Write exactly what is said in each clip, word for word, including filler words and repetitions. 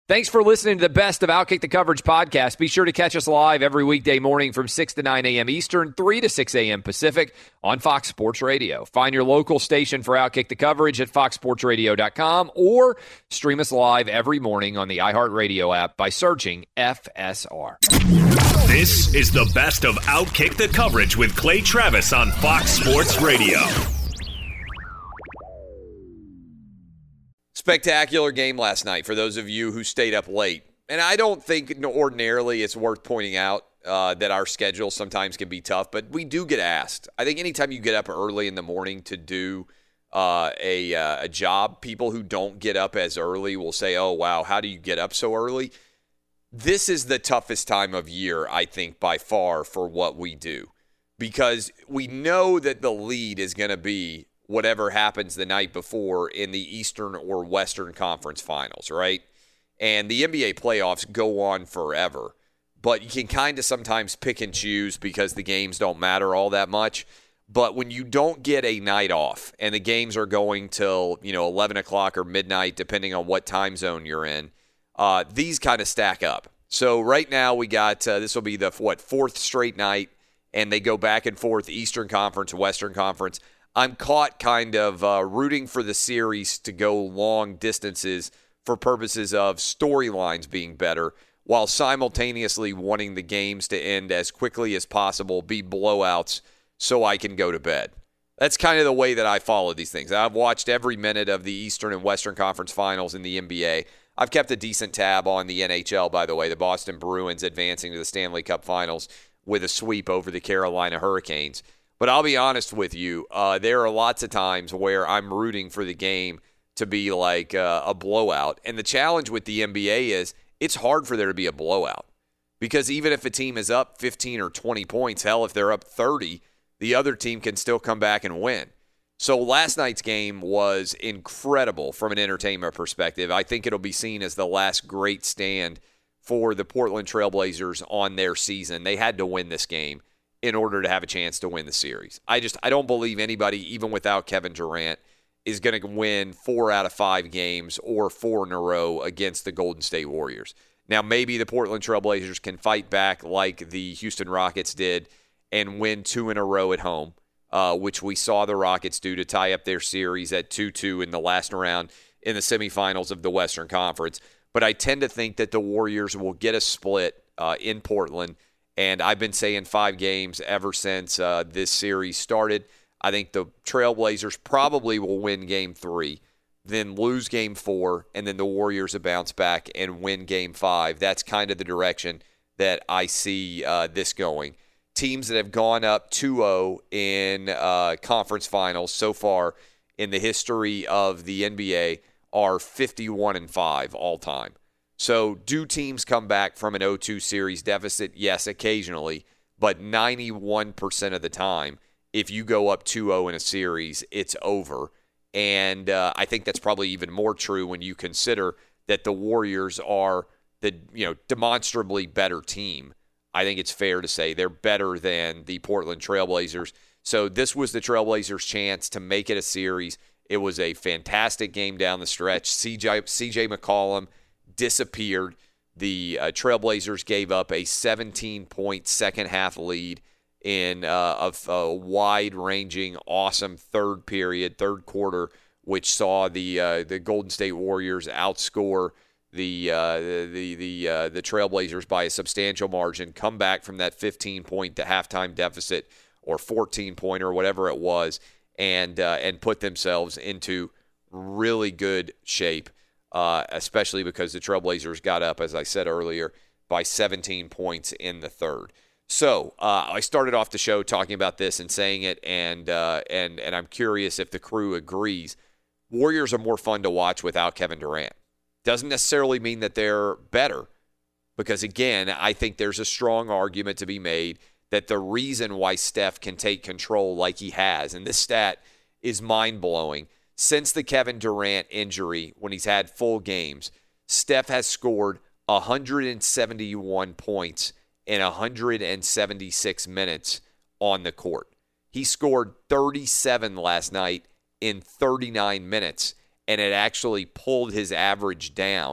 Thanks for listening to the best of Outkick the Coverage podcast. Be sure to catch us live every weekday morning from six to nine a.m. Eastern, three to six a.m. Pacific on Fox Sports Radio. Find your local station for Outkick the Coverage at fox sports radio dot com or stream us live every morning on the iHeartRadio app by searching F S R. This is the best of Outkick the Coverage with Clay Travis on Fox Sports Radio. Spectacular game last night for those of you who stayed up late. And I don't think ordinarily it's worth pointing out uh, that our schedule sometimes can be tough, but we do get asked. I think anytime you get up early in the morning to do uh, a, uh, a job, people who don't get up as early will say, oh, wow, how do you get up so early? This is the toughest time of year, I think, by far for what we do, because we know that the lead is going to be whatever happens the night before in the Eastern or Western Conference Finals, right? And the N B A playoffs go on forever, but you can kind of sometimes pick and choose because the games don't matter all that much. But when you don't get a night off and the games are going till, you know, eleven o'clock or midnight, depending on what time zone you're in, uh, these kind of stack up. So right now we got, uh, this will be the, what, fourth straight night, and they go back and forth, Eastern Conference, Western Conference. I'm caught kind of uh, rooting for the series to go long distances for purposes of storylines being better, while simultaneously wanting the games to end as quickly as possible, be blowouts, so I can go to bed. That's kind of the way that I follow these things. I've watched every minute of the Eastern and Western Conference Finals in the N B A. I've kept a decent tab on the N H L, by the way, the Boston Bruins advancing to the Stanley Cup Finals with a sweep over the Carolina Hurricanes. But I'll be honest with you, uh, there are lots of times where I'm rooting for the game to be like uh, a blowout. And the challenge with the N B A is it's hard for there to be a blowout, because even if a team is up fifteen or twenty points, hell, if they're up thirty, the other team can still come back and win. So last night's game was incredible from an entertainment perspective. I think it'll be seen as the last great stand for the Portland Trailblazers on their season. They had to win this game in order to have a chance to win the series. I just, I don't believe anybody, even without Kevin Durant, is going to win four out of five games or four in a row against the Golden State Warriors. Now, maybe the Portland Trailblazers can fight back like the Houston Rockets did and win two in a row at home, uh, which we saw the Rockets do to tie up their series at two two in the last round in the semifinals of the Western Conference. But I tend to think that the Warriors will get a split uh, in Portland. And I've been saying five games ever since uh, this series started. I think the Trailblazers probably will win game three, then lose game four, and then the Warriors will bounce back and win game five. That's kind of the direction that I see uh, this going. Teams that have gone up two oh in uh, conference finals so far in the history of the N B A are fifty-one and five all time. So do teams come back from an oh two series deficit? Yes, occasionally, but ninety-one percent of the time, if you go up two oh in a series, it's over. And uh, I think that's probably even more true when you consider that the Warriors are the, you know, demonstrably better team. I think it's fair to say they're better than the Portland Trailblazers. So this was the Trailblazers' chance to make it a series. It was a fantastic game down the stretch. C J C J McCollum disappeared. The uh, Trailblazers gave up a seventeen-point second-half lead in uh, a, a wide-ranging, awesome third period, third quarter, which saw the uh, the Golden State Warriors outscore the uh, the the uh, the Trailblazers by a substantial margin, come back from that fifteen-point to halftime deficit or fourteen-point or whatever it was, and uh, and put themselves into really good shape. Uh, especially because the Trailblazers got up, as I said earlier, by seventeen points in the third. So uh, I started off the show talking about this and saying it, and uh, and and I'm curious if the crew agrees. Warriors are more fun to watch without Kevin Durant. Doesn't necessarily mean that they're better, because, again, I think there's a strong argument to be made that the reason why Steph can take control like he has, and this stat is mind-blowing, since the Kevin Durant injury, when he's had full games, Steph has scored one hundred seventy-one points in one hundred seventy-six minutes on the court. He scored thirty-seven last night in thirty-nine minutes, and it actually pulled his average down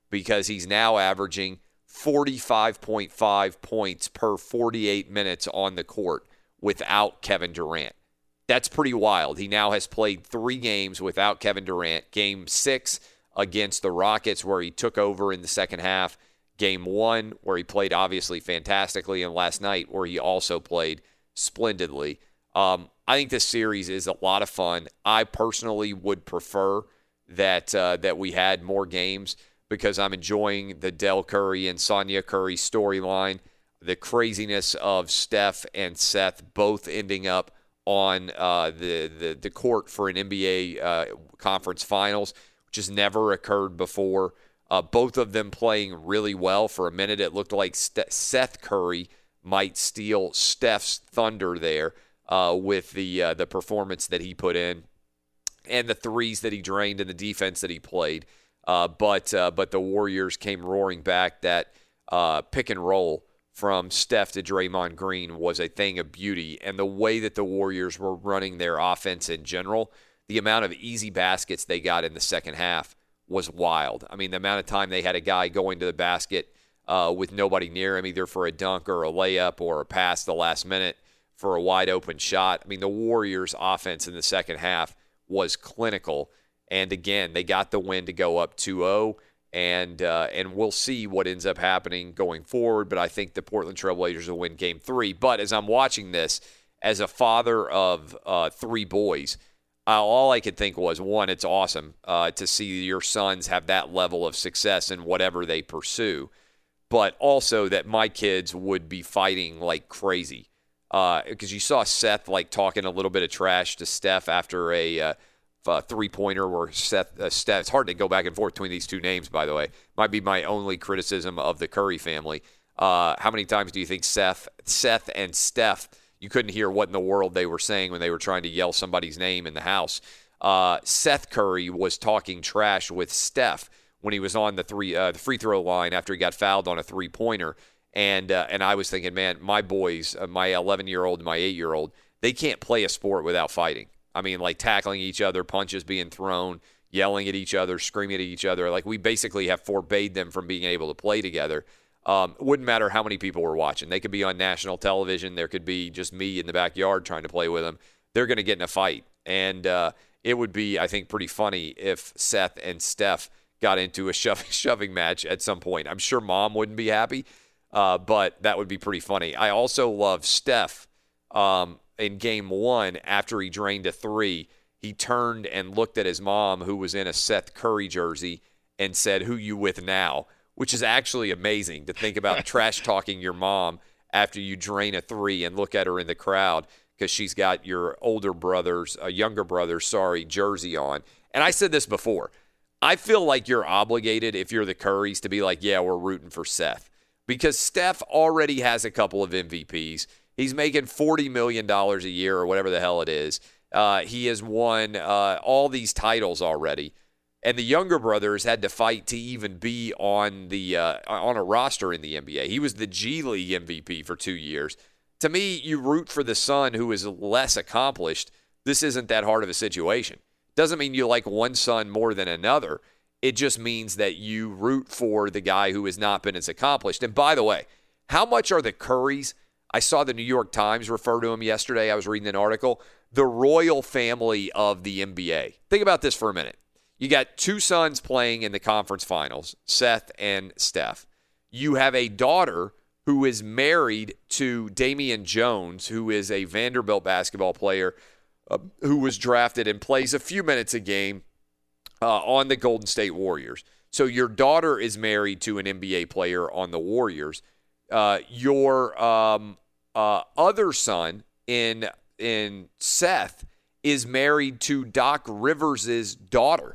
because he's now averaging forty-five point five points per forty-eight minutes on the court without Kevin Durant. That's pretty wild. He now has played three games without Kevin Durant. Game six against the Rockets, where he took over in the second half. Game one, where he played obviously fantastically, and last night, where he also played splendidly. Um, I think this series is a lot of fun. I personally would prefer that uh, that we had more games, because I'm enjoying the Dell Curry and Sonya Curry storyline, the craziness of Steph and Seth both ending up on uh, the, the the court for an N B A uh, conference finals, which has never occurred before. Uh, both of them playing really well. For a minute, it looked like St- Seth Curry might steal Steph's thunder there uh, with the uh, the performance that he put in and the threes that he drained and the defense that he played. Uh, but uh, but the Warriors came roaring back. That uh, pick and roll from Steph to Draymond Green was a thing of beauty. And the way that the Warriors were running their offense in general, the amount of easy baskets they got in the second half was wild. I mean, the amount of time they had a guy going to the basket uh, with nobody near him, either for a dunk or a layup or a pass the last minute for a wide open shot. I mean, the Warriors' offense in the second half was clinical. And again, they got the win to go up two oh, and uh, and we'll see what ends up happening going forward. But I think the Portland Trailblazers will win Game three. But as I'm watching this, as a father of uh, three boys, uh, all I could think was, one, it's awesome uh, to see your sons have that level of success in whatever they pursue. But also that my kids would be fighting like crazy. Because uh, you saw Seth like talking a little bit of trash to Steph after a uh, – Uh, three-pointer where Seth, uh, Steph, it's hard to go back and forth between these two names, by the way. Might be my only criticism of the Curry family. Uh, how many times do you think Seth, Seth and Steph, you couldn't hear what in the world they were saying when they were trying to yell somebody's name in the house? Uh, Seth Curry was talking trash with Steph when he was on the three uh, the free throw line after he got fouled on a three-pointer. And, uh, and I was thinking, man, my boys, uh, my eleven-year-old and my eight-year-old, they can't play a sport without fighting. I mean, like tackling each other, punches being thrown, yelling at each other, screaming at each other. Like, we basically have forbade them from being able to play together. Um, it wouldn't matter how many people were watching. They could be on national television. There could be just me in the backyard trying to play with them. They're going to get in a fight. And uh, it would be, I think, pretty funny if Seth and Steph got into a shoving, shoving match at some point. I'm sure Mom wouldn't be happy, uh, but that would be pretty funny. I also love Steph. Um, in game one, after he drained a three, he turned and looked at his mom, who was in a Seth Curry jersey, and said, "Who you with now?" Which is actually amazing to think about trash talking your mom after you drain a three and look at her in the crowd because she's got your older brother's, a uh, younger brother's, sorry, jersey on. And I said this before. I feel like you're obligated, if you're the Currys, to be like, yeah, we're rooting for Seth. Because Steph already has a couple of M V Ps. He's making forty million dollars a year or whatever the hell it is. Uh, he has won uh, all these titles already. And the younger brothers had to fight to even be on the uh, on a roster in the N B A. He was the G League M V P for two years. To me, you root for the son who is less accomplished. This isn't that hard of a situation. Doesn't mean you like one son more than another. It just means that you root for the guy who has not been as accomplished. And by the way, how much are the Currys? I saw the New York Times refer to him yesterday. I was reading an article. The royal family of the N B A. Think about this for a minute. You got two sons playing in the conference finals, Seth and Steph. You have a daughter who is married to Damian Jones, who is a Vanderbilt basketball player uh, who was drafted and plays a few minutes a game uh, on the Golden State Warriors. So your daughter is married to an N B A player on the Warriors. Uh, your um, uh, other son in in Seth is married to Doc Rivers' daughter.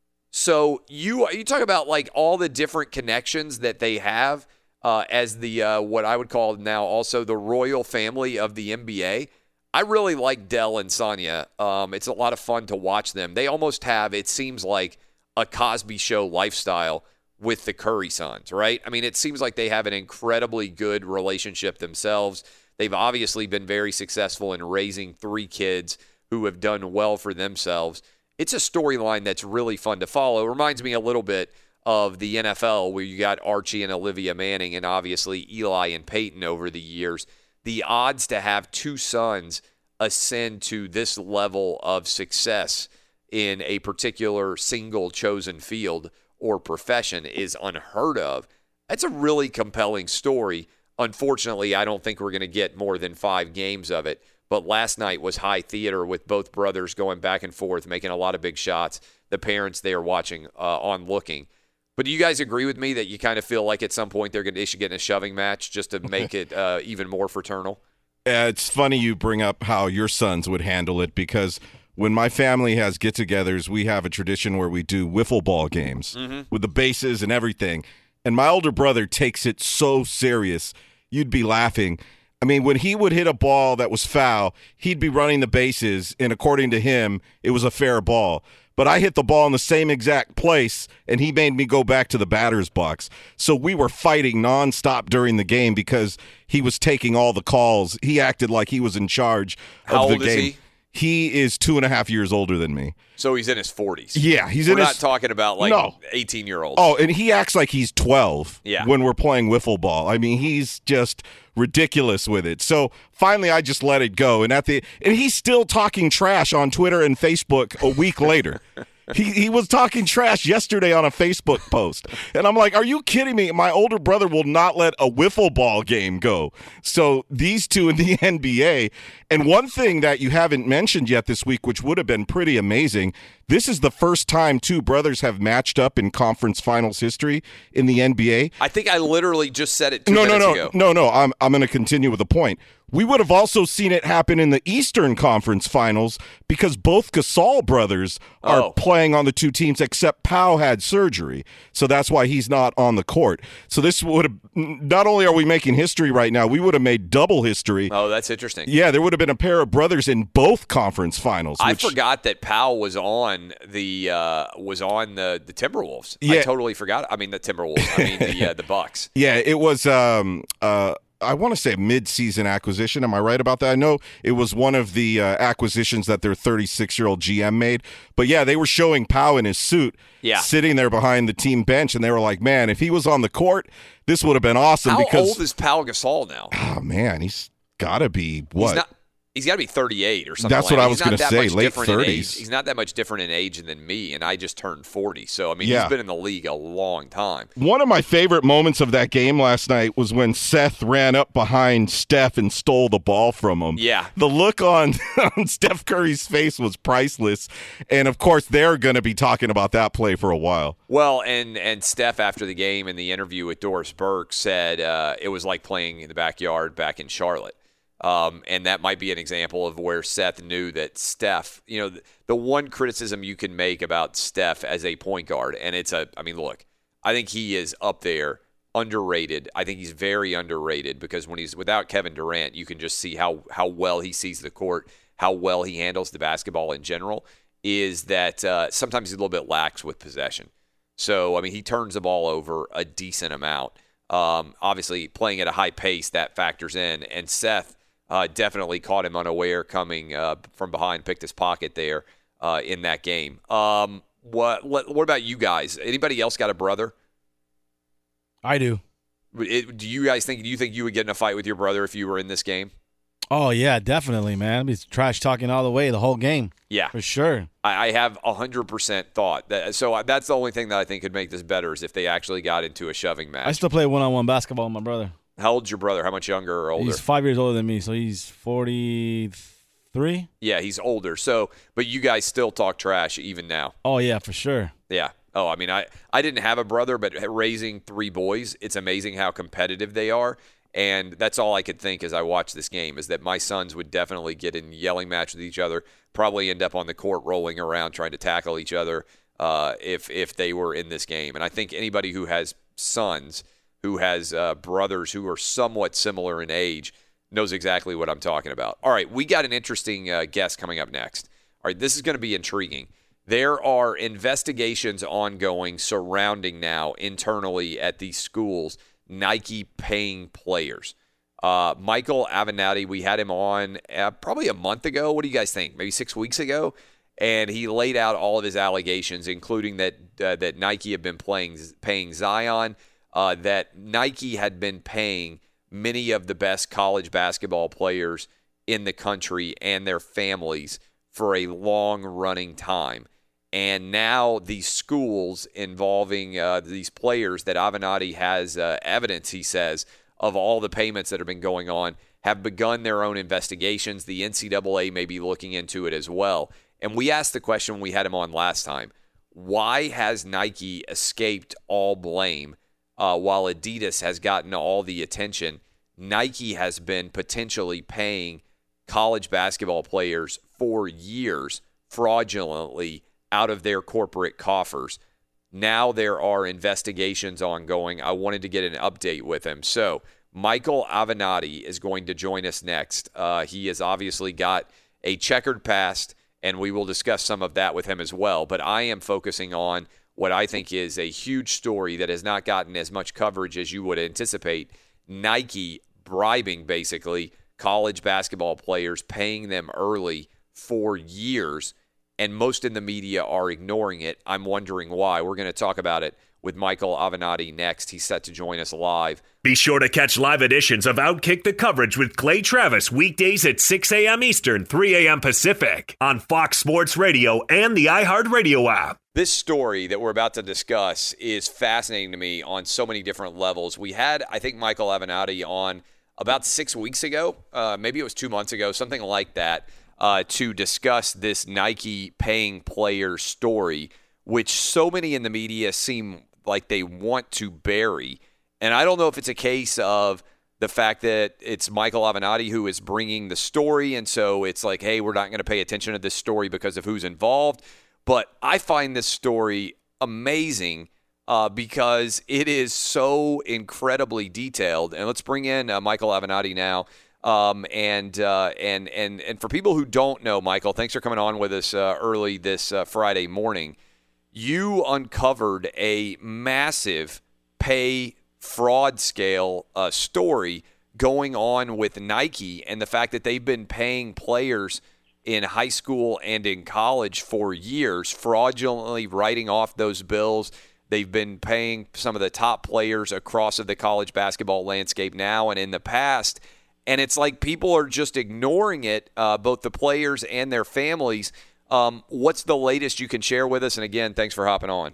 So you you talk about like all the different connections that they have uh, as the uh, what I would call now also the royal family of the N B A. I really like Dell and Sonya. Um, it's a lot of fun to watch them. They almost have, it seems like, a Cosby Show lifestyle with the Curry sons, right? I mean, it seems like they have an incredibly good relationship themselves. They've obviously been very successful in raising three kids who have done well for themselves. It's a storyline that's really fun to follow. It reminds me a little bit of the N F L, where you got Archie and Olivia Manning and obviously Eli and Peyton over the years, the odds to have two sons ascend to this level of success in a particular single chosen field or profession is unheard of. That's a really compelling story. Unfortunately, I don't think we're going to get more than five games of it. But last night was high theater with both brothers going back and forth, making a lot of big shots. The parents there watching, uh, on looking. But do you guys agree with me that you kind of feel like at some point they're going to, they should get in a shoving match just to make it uh, even more fraternal? Uh, it's funny you bring up how your sons would handle it, because when my family has get-togethers, we have a tradition where we do wiffle ball games mm-hmm. with the bases and everything. And my older brother takes it so serious, you'd be laughing. I mean, when he would hit a ball that was foul, he'd be running the bases, and according to him, it was a fair ball. But I hit the ball in the same exact place, and he made me go back to the batter's box. So we were fighting nonstop during the game because he was taking all the calls. He acted like he was in charge How of the old game. Is he? He is two and a half years older than me. So he's in his forties. Yeah, he's we're in his... his... We're not talking about, like, no. eighteen-year-olds. Oh, and he acts like he's twelve yeah. when we're playing wiffle ball. I mean, he's just ridiculous with it. So finally I just let it go. And at the and he's still talking trash on Twitter and Facebook a week later. He he was talking trash yesterday on a Facebook post. And I'm like, are you kidding me? My older brother will not let a wiffle ball game go. So these two in the N B A. And one thing that you haven't mentioned yet this week, which would have been pretty amazing, this is the first time two brothers have matched up in conference finals history in the N B A. I think I literally just said it two no, minutes no, no, ago. No, no, I'm I'm going to continue with the point. We would have also seen it happen in the Eastern Conference Finals because both Gasol brothers are oh. playing on the two teams, except Pau had surgery. So that's why he's not on the court. So this would have, not only are we making history right now, we would have made double history. Oh, that's interesting. Yeah, there would have been a pair of brothers in both conference finals. I which, forgot that Pau was on the uh, was on the, the Timberwolves. Yeah. I totally forgot. I mean the Timberwolves. I mean the uh, the Bucks. Yeah, it was um uh I want to say a mid-season acquisition. Am I right about that? I know it was one of the uh, acquisitions that their thirty-six-year-old G M made. But, yeah, they were showing Pau in his suit yeah. sitting there behind the team bench, and they were like, man, if he was on the court, this would have been awesome. How because, old is Pau Gasol now? Oh, man, he's got to be, what? He's not, He's got to be thirty-eight or something. That's like what that. I was going to say, late thirties. He's not that much different in age than me, and I just turned forty. So, I mean, yeah. he's been in the league a long time. One of my favorite moments of that game last night was when Seth ran up behind Steph and stole the ball from him. Yeah. The look on, on Steph Curry's face was priceless. And, of course, they're going to be talking about that play for a while. Well, and, and Steph, after the game in the interview with Doris Burke, said uh, it was like playing in the backyard back in Charlotte. Um, and that might be an example of where Seth knew that Steph, you know, the, the one criticism you can make about Steph as a point guard, and it's a, I mean, look, I think he is up there, underrated. I think he's very underrated because when he's without Kevin Durant, you can just see how, how well he sees the court, how well he handles the basketball in general, is that uh, sometimes he's a little bit lax with possession. So, I mean, he turns the ball over a decent amount. Um, obviously, playing at a high pace, that factors in, and Seth, Uh, definitely caught him unaware coming uh, from behind, picked his pocket there uh, in that game. Um, what, what What about you guys? Anybody else got a brother? I do. It, do you guys think? Do you think you would get in a fight with your brother if you were in this game? Oh yeah, definitely, man. He's trash talking all the way, the whole game. Yeah, for sure. I, I have a hundred percent thought that. So that's the only thing that I think could make this better is if they actually got into a shoving match. I still play one-on-one basketball with my brother. How old's your brother? How much younger or older? He's five years older than me, so he's forty-three. Yeah, he's older. So, but you guys still talk trash even now. Oh, yeah, for sure. Yeah. Oh, I mean, I, I didn't have a brother, but raising three boys, it's amazing how competitive they are. And that's all I could think as I watched this game is that my sons would definitely get in yelling match with each other, probably end up on the court rolling around trying to tackle each other uh, if if they were in this game. And I think anybody who has sons – who has uh, brothers who are somewhat similar in age, knows exactly what I'm talking about. All right, we got an interesting uh, guest coming up next. All right, this is going to be intriguing. There are investigations ongoing surrounding now internally at these schools, Nike paying players. Uh, Michael Avenatti, we had him on uh, probably a month ago. What do you guys think? Maybe six weeks ago? And he laid out all of his allegations, including that uh, that Nike had been playing, paying Zion, uh, that Nike had been paying many of the best college basketball players in the country and their families for a long-running time. And now these schools involving uh, these players that Avenatti has uh, evidence, he says, of all the payments that have been going on, have begun their own investigations. The N C double A may be looking into it as well. And we asked the question when we had him on last time, why has Nike escaped all blame uh, while Adidas has gotten all the attention? Nike has been potentially paying college basketball players for years fraudulently out of their corporate coffers. Now there are investigations ongoing. I wanted to get an update with him. So Michael Avenatti is going to join us next. Uh, he has obviously got a checkered past, and we will discuss some of that with him as well. But I am focusing on what I think is a huge story that has not gotten as much coverage as you would anticipate. Nike bribing, basically, college basketball players, paying them early for years, and most in the media are ignoring it. I'm wondering why. We're going to talk about it with Michael Avenatti next. He's set to join us live. Be sure to catch live editions of Outkick the Coverage with Clay Travis weekdays at six a.m. Eastern, three a.m. Pacific on Fox Sports Radio and the iHeartRadio app. This story that we're about to discuss is fascinating to me on so many different levels. We had, I think, Michael Avenatti on about six weeks ago, uh, maybe it was two months ago, something like that, uh, to discuss this Nike paying player story, which so many in the media seem like they want to bury. And I don't know if it's a case of the fact that it's Michael Avenatti who is bringing the story, and so it's like, hey, we're not going to pay attention to this story because of who's involved. But I find this story amazing uh, because it is so incredibly detailed. And let's bring in uh, Michael Avenatti now. Um, and uh, and and and for people who don't know, Michael, thanks for coming on with us uh, early this uh, Friday morning. You uncovered a massive pay fraud scale uh, story going on with Nike, and the fact that they've been paying players in high school and in college for years, fraudulently writing off those bills. They've been paying some of the top players across the college basketball landscape now and in the past. And it's like people are just ignoring it, uh, both the players and their families. Um, what's the latest you can share with us? And again, thanks for hopping on.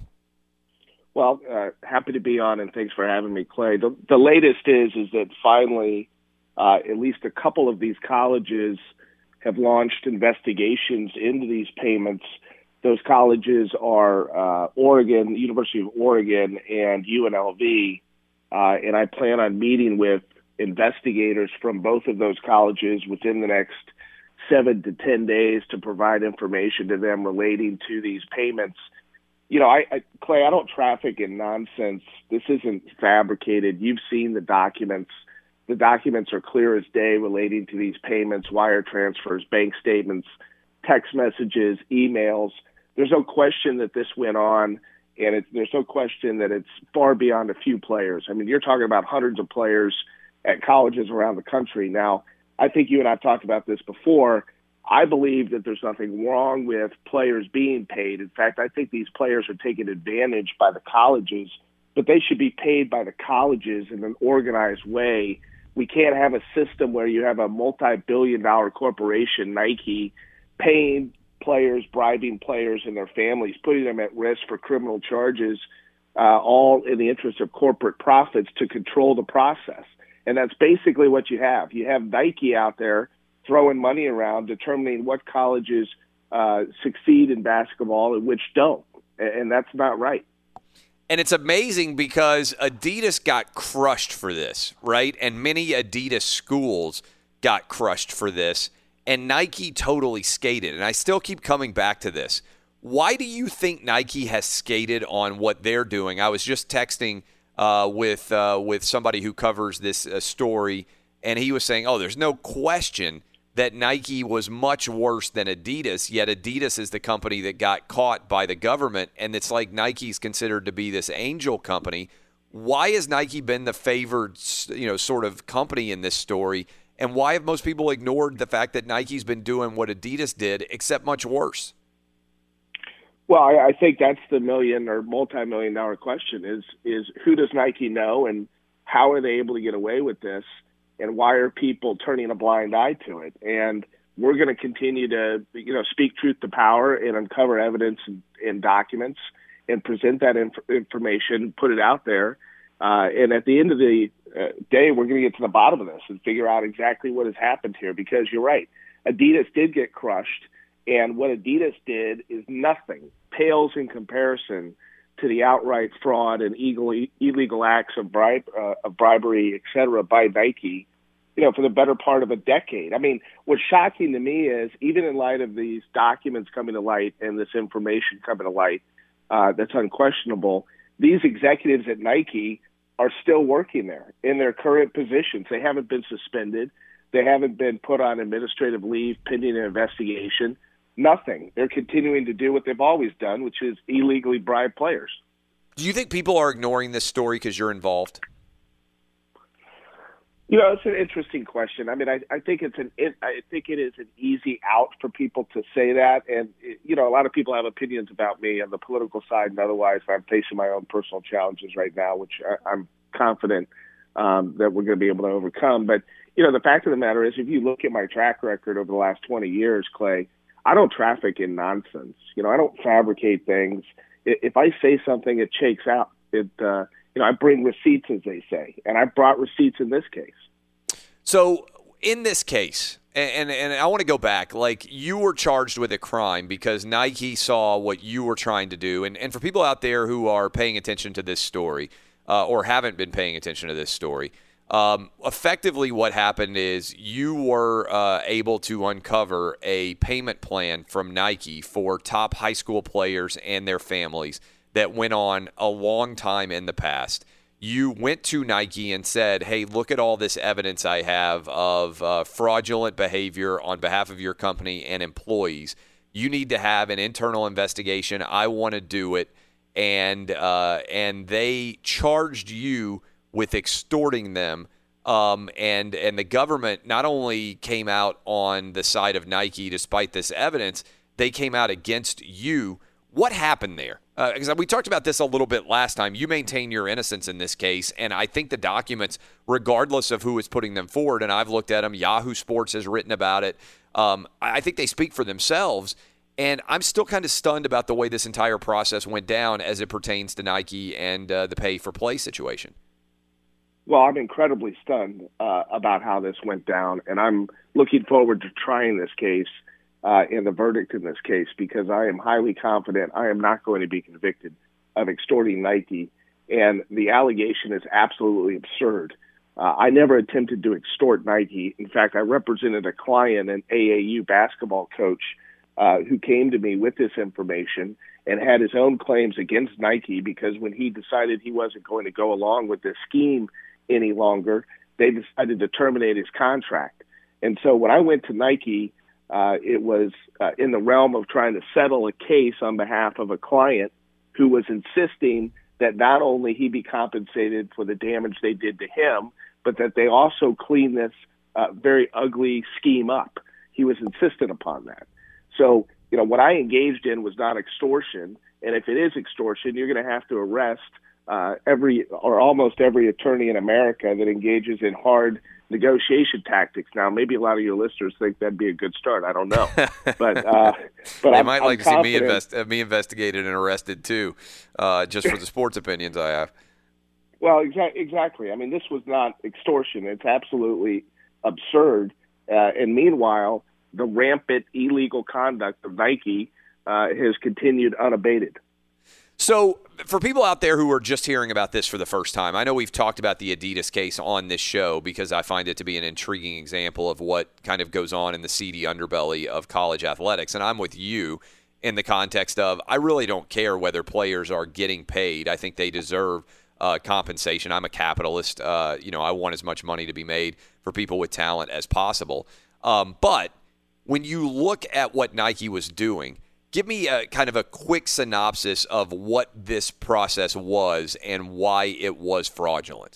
Well, uh, happy to be on, and thanks for having me, Clay. The, the latest is is that finally, uh, at least a couple of these colleges have launched investigations into these payments. Those colleges are uh, Oregon, University of Oregon, and U N L V, uh, and I plan on meeting with investigators from both of those colleges within the next seven to ten days to provide information to them relating to these payments. You know, I, I Clay, I don't traffic in nonsense. This isn't fabricated. You've seen the documents. The documents are clear as day relating to these payments, wire transfers, bank statements, text messages, emails. There's no question that this went on, and it, there's no question that it's far beyond a few players. I mean, you're talking about hundreds of players at colleges around the country. Now, I think you and I have talked about this before. I believe that there's nothing wrong with players being paid. In fact, I think these players are taken advantage by the colleges, but they should be paid by the colleges in an organized way. We can't have a system where you have a multi-billion dollar corporation, Nike, paying players, bribing players and their families, putting them at risk for criminal charges, uh, all in the interest of corporate profits to control the process. And that's basically what you have. You have Nike out there throwing money around, determining what colleges uh, succeed in basketball and which don't. And that's not right. And it's amazing because Adidas got crushed for this, right? And many Adidas schools got crushed for this. And Nike totally skated. And I still keep coming back to this. Why do you think Nike has skated on what they're doing? I was just texting uh, with uh, with somebody who covers this uh, story, and he was saying, oh, there's no question that Nike was much worse than Adidas, yet Adidas is the company that got caught by the government, and it's like Nike's considered to be this angel company. Why has Nike been the favored, you know, sort of company in this story? And why have most people ignored the fact that Nike's been doing what Adidas did, except much worse? Well, I, I think that's the million or multi-million dollar question is, is who does Nike know and how are they able to get away with this? And why are people turning a blind eye to it? And we're going to continue to, you know, speak truth to power and uncover evidence and, and documents and present that inf- information, put it out there. Uh, and at the end of the uh, day, we're going to get to the bottom of this and figure out exactly what has happened here, because you're right. Adidas did get crushed. And what Adidas did is nothing, pales in comparison to the outright fraud and illegal, illegal acts of, bribe, uh, of bribery, et cetera, by Nike, you know, for the better part of a decade. I mean, what's shocking to me is, even in light of these documents coming to light and this information coming to light, uh, that's unquestionable, these executives at Nike are still working there in their current positions. They haven't been suspended. They haven't been put on administrative leave pending an investigation. Nothing. They're continuing to do what they've always done, which is illegally bribe players. Do you think people are ignoring this story because you're involved? You know, it's an interesting question. I mean, I, I think it's an it, I think it is an easy out for people to say that, and it, you know, a lot of people have opinions about me on the political side and otherwise. I'm facing my own personal challenges right now, which I, I'm confident um, that we're going to be able to overcome. But you know, the fact of the matter is, if you look at my track record over the last twenty years, Clay, I don't traffic in nonsense. You know, I don't fabricate things. If I say something, it shakes out. It, uh, you know, I bring receipts, as they say, and I brought receipts in this case. So in this case, and, and, and I want to go back, like you were charged with a crime because Nike saw what you were trying to do. And, and for people out there who are paying attention to this story uh, or haven't been paying attention to this story, Um, effectively what happened is you were uh, able to uncover a payment plan from Nike for top high school players and their families that went on a long time in the past. You went to Nike and said, hey, look at all this evidence I have of uh, fraudulent behavior on behalf of your company and employees. You need to have an internal investigation. I want to do it. And, uh, and they charged you with extorting them, um, and and the government not only came out on the side of Nike despite this evidence, they came out against you. What happened there? Because uh, we talked about this a little bit last time. You maintain your innocence in this case, and I think the documents, regardless of who is putting them forward, and I've looked at them, Yahoo Sports has written about it, um, I think they speak for themselves. And I'm still kind of stunned about the way this entire process went down as it pertains to Nike and uh, the pay-for-play situation. Well, I'm incredibly stunned uh, about how this went down, and I'm looking forward to trying this case uh, and the verdict in this case, because I am highly confident I am not going to be convicted of extorting Nike, and the allegation is absolutely absurd. Uh, I never attempted to extort Nike. In fact, I represented a client, an A A U basketball coach, uh, who came to me with this information and had his own claims against Nike because when he decided he wasn't going to go along with this scheme any longer, they decided to terminate his contract. And so when I went to Nike, uh, it was uh, in the realm of trying to settle a case on behalf of a client who was insisting that not only he be compensated for the damage they did to him, but that they also clean this uh, very ugly scheme up. He was insistent upon that. So, you know, what I engaged in was not extortion. And if it is extortion, you're going to have to arrest uh, every or almost every attorney in America that engages in hard negotiation tactics. Now, maybe a lot of your listeners think that'd be a good start. I don't know, but uh, but they I'm, might I'm like to see me, confident. invest, me investigated and arrested too, uh, just for the sports opinions I have. Well, exa- exactly. I mean, this was not extortion. It's absolutely absurd. Uh, and meanwhile, the rampant illegal conduct of Nike uh, has continued unabated. So for people out there who are just hearing about this for the first time, I know we've talked about the Adidas case on this show because I find it to be an intriguing example of what kind of goes on in the seedy underbelly of college athletics. And I'm with you in the context of I really don't care whether players are getting paid. I think they deserve uh, compensation. I'm a capitalist. Uh, you know, I want as much money to be made for people with talent as possible. Um, but when you look at what Nike was doing, give me a kind of a quick synopsis of what this process was and why it was fraudulent.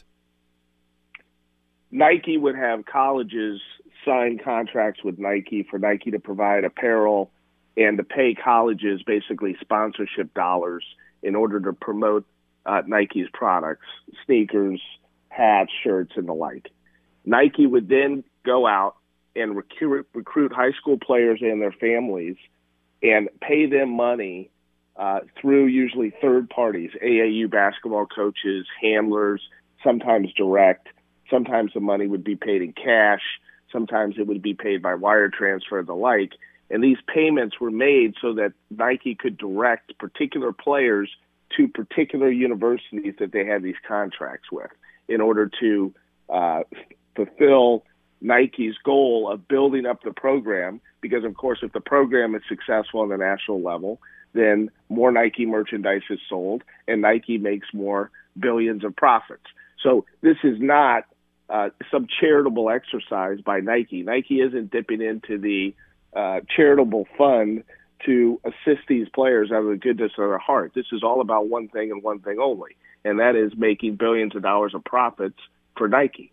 Nike would have colleges sign contracts with Nike for Nike to provide apparel and to pay colleges basically sponsorship dollars in order to promote uh, Nike's products, sneakers, hats, shirts, and the like. Nike would then go out and recruit, recruit high school players and their families and pay them money uh, through usually third parties, A A U basketball coaches, handlers, sometimes direct. Sometimes the money would be paid in cash. Sometimes it would be paid by wire transfer and the like. And these payments were made so that Nike could direct particular players to particular universities that they had these contracts with in order to uh, fulfill Nike's goal of building up the program. Because, of course, if the program is successful on the national level, then more Nike merchandise is sold and Nike makes more billions of profits. So this is not uh, some charitable exercise by Nike. Nike isn't dipping into the uh, charitable fund to assist these players out of the goodness of their heart. This is all about one thing and one thing only, and that is making billions of dollars of profits for Nike.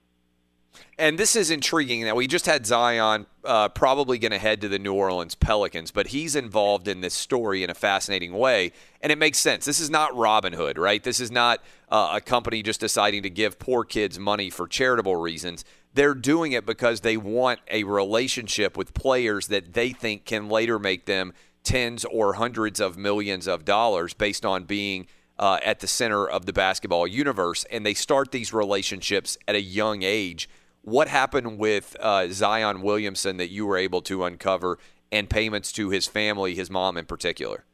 And this is intriguing. Now, we just had Zion uh, probably going to head to the New Orleans Pelicans, but he's involved in this story in a fascinating way, and it makes sense. This is not Robin Hood, right? This is not uh, a company just deciding to give poor kids money for charitable reasons. They're doing it because they want a relationship with players that they think can later make them tens or hundreds of millions of dollars based on being uh, at the center of the basketball universe, and they start these relationships at a young age. What happened with uh, Zion Williamson that you were able to uncover, and payments to his family, his mom in particular?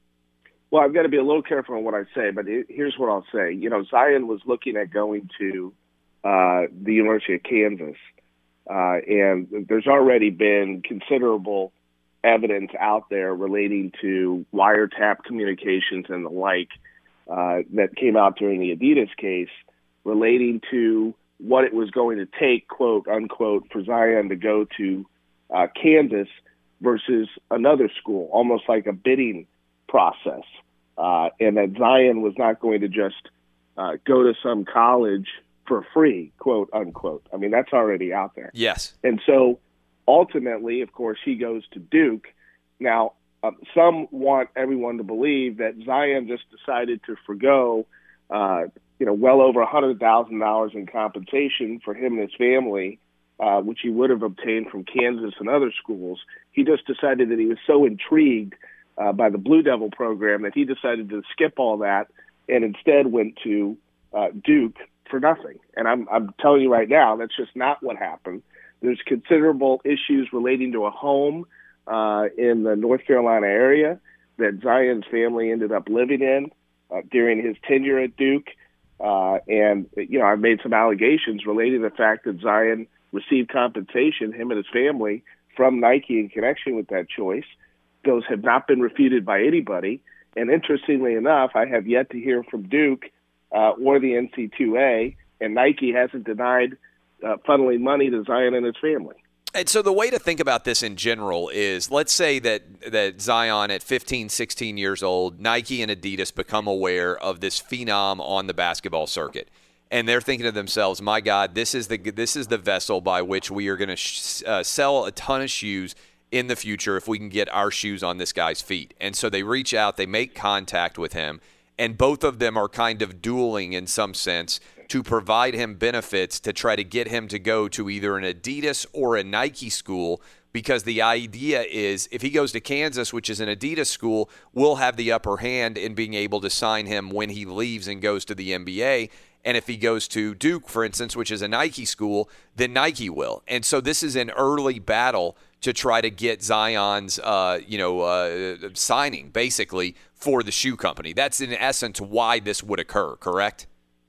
Well, I've got to be a little careful on what I say, but it, here's what I'll say. You know, Zion was looking at going to uh, the University of Kansas, uh, and there's already been considerable evidence out there relating to wiretap communications and the like uh, that came out during the Adidas case relating to what it was going to take, quote, unquote, for Zion to go to uh, Kansas versus another school, almost like a bidding process. Uh, and that Zion was not going to just uh, go to some college for free, quote, unquote. I mean, that's already out there. Yes. And so ultimately, of course, he goes to Duke. Now, uh, some want everyone to believe that Zion just decided to forgo uh, you know, well over one hundred thousand dollars in compensation for him and his family, uh, which he would have obtained from Kansas and other schools. He just decided that he was so intrigued uh, by the Blue Devil program that he decided to skip all that and instead went to uh, Duke for nothing. And I'm, I'm telling you right now, that's just not what happened. There's considerable issues relating to a home uh, in the North Carolina area that Zion's family ended up living in uh, during his tenure at Duke. Uh, and, you know, I've made some allegations relating to the fact that Zion received compensation, him and his family, from Nike in connection with that choice. Those have not been refuted by anybody. And interestingly enough, I have yet to hear from Duke uh, or the N C double A, and Nike hasn't denied uh, funneling money to Zion and his family. And so the way to think about this in general is, let's say that, that Zion at fifteen, sixteen years old, Nike and Adidas become aware of this phenom on the basketball circuit. And they're thinking to themselves, my God, this is the this is the vessel by which we are going to sh- uh, sell a ton of shoes in the future if we can get our shoes on this guy's feet. And so they reach out, they make contact with him, and both of them are kind of dueling in some sense to provide him benefits to try to get him to go to either an Adidas or a Nike school, because the idea is if he goes to Kansas, which is an Adidas school, we'll have the upper hand in being able to sign him when he leaves and goes to the N B A. And if he goes to Duke, for instance, which is a Nike school, then Nike will. And so this is an early battle to try to get Zion's, uh, you know, uh, signing, basically, for the shoe company. That's, in essence, why this would occur, correct?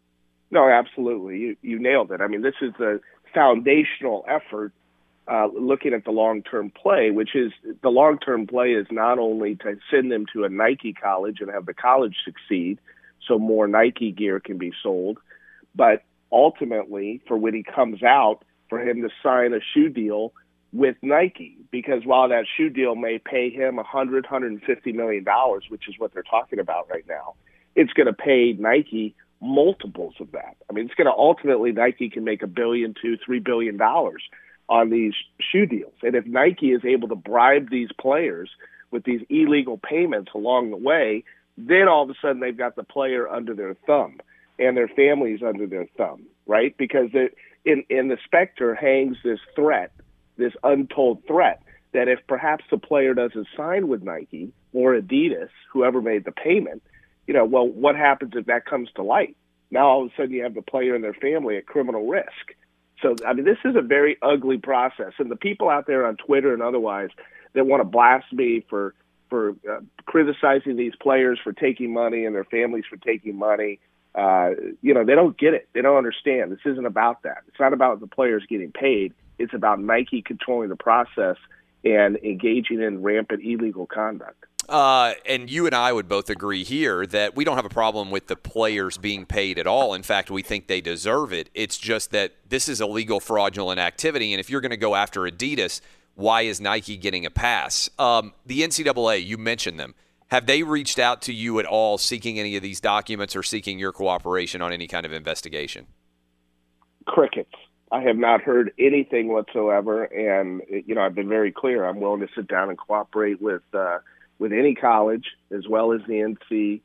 No, absolutely. You, you nailed it. I mean, this is the foundational effort uh, looking at the long-term play, which is the long-term play is not only to send them to a Nike college and have the college succeed so more Nike gear can be sold, but ultimately for when he comes out, for him to sign a shoe deal with Nike, because while that shoe deal may pay him one hundred, one hundred fifty million dollars, which is what they're talking about right now, it's going to pay Nike multiples of that. I mean, it's going to ultimately, Nike can make a billion, two, three billion dollars on these shoe deals. And if Nike is able to bribe these players with these illegal payments along the way, then all of a sudden they've got the player under their thumb and their families under their thumb, right? Because it, in, in the specter hangs this threat, this untold threat, that if perhaps the player doesn't sign with Nike or Adidas, whoever made the payment, you know, well, what happens if that comes to light? Now all of a sudden you have the player and their family at criminal risk. So, I mean, this is a very ugly process. And the people out there on Twitter and otherwise that want to blast me for for uh, criticizing these players for taking money and their families for taking money, uh, you know, they don't get it. They don't understand. This isn't about that. It's not about the players getting paid. It's about Nike controlling the process and engaging in rampant illegal conduct. Uh, and you and I would both agree here that we don't have a problem with the players being paid at all. In fact, we think they deserve it. It's just that this is illegal, fraudulent activity. And if you're going to go after Adidas, why is Nike getting a pass? Um, the N C double A, you mentioned them. Have they reached out to you at all seeking any of these documents or seeking your cooperation on any kind of investigation? Crickets. I have not heard anything whatsoever. And, you know, I've been very clear. I'm willing to sit down and cooperate with uh, with any college as well as the N C